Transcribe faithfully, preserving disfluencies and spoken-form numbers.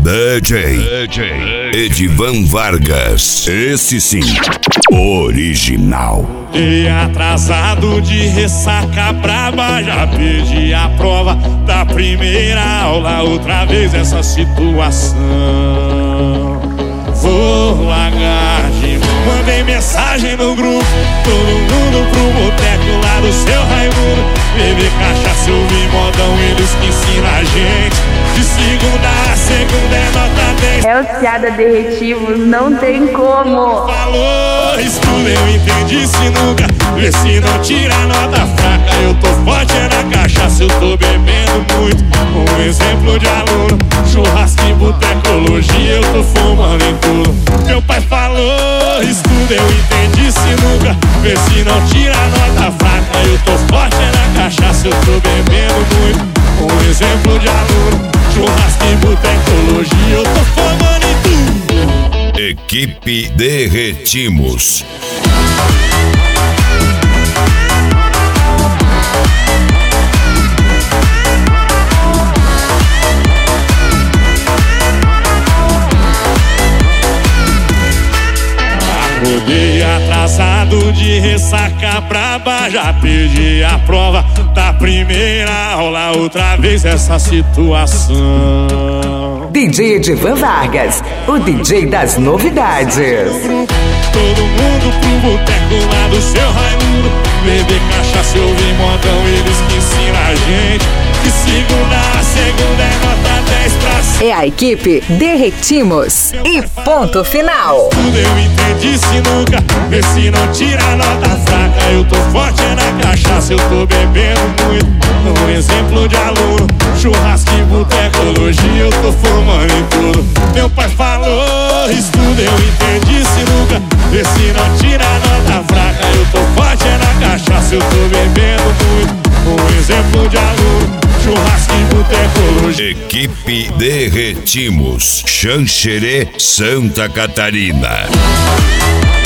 D J, D J Edivan Vargas, esse sim, original. E atrasado de ressaca braba, já perdi a prova da primeira aula. Outra vez essa situação, vou largar de mão. Mandei mensagem no grupo, todo mundo pro boteco lá do seu Raimundo. Beber cachaça, ouvir modão, eles que ensinam a gente. De segunda a segunda é nota dez. É o Ciada Derretimos, não tem como. Falou, estuda, eu entendi, se nunca. Vê se não tira a nota fraca. Eu tô forte é na cachaça, eu tô bebendo muito. Um exemplo de aluno, churrasco e botecologia, eu tô fumando em tudo. Meu pai falou, estuda, eu entendi, se nunca. Vê se não tira a nota fraca. Eu tô forte é na cachaça, eu tô bebendo muito. Um exemplo de aluno, churrasco e botecologia, eu tô fumando em tudo. Equipe Derretimos. Acordei atrasado de ressaca braba, já perdi a prova da primeira aula. Outra vez essa situação. D J Edivan Vargas, o D J das novidades. Todo mundo pro boteco lá do seu Raimundo. Beber cachaça, ouvir modão, eles que ensinam a gente. De segunda a segunda é nota dez pra cima. É a equipe Derretimos. E ponto final. Tudo eu entendi, se nunca. Vê se não tira a nota fraca. Eu tô forte é na cachaça, eu tô bebendo muito. Um exemplo de aluno, churrasco e botecologia, eu tô fumando em tudo. Meu pai falou, estuda, eu entendi, se nunca. Vê se não tira a nota fraca. Eu tô forte é na cachaça, eu tô bebendo muito. Um exemplo de aluno, churrasco e botecologia. Equipe Derretimos, Xanxerê, Santa Catarina.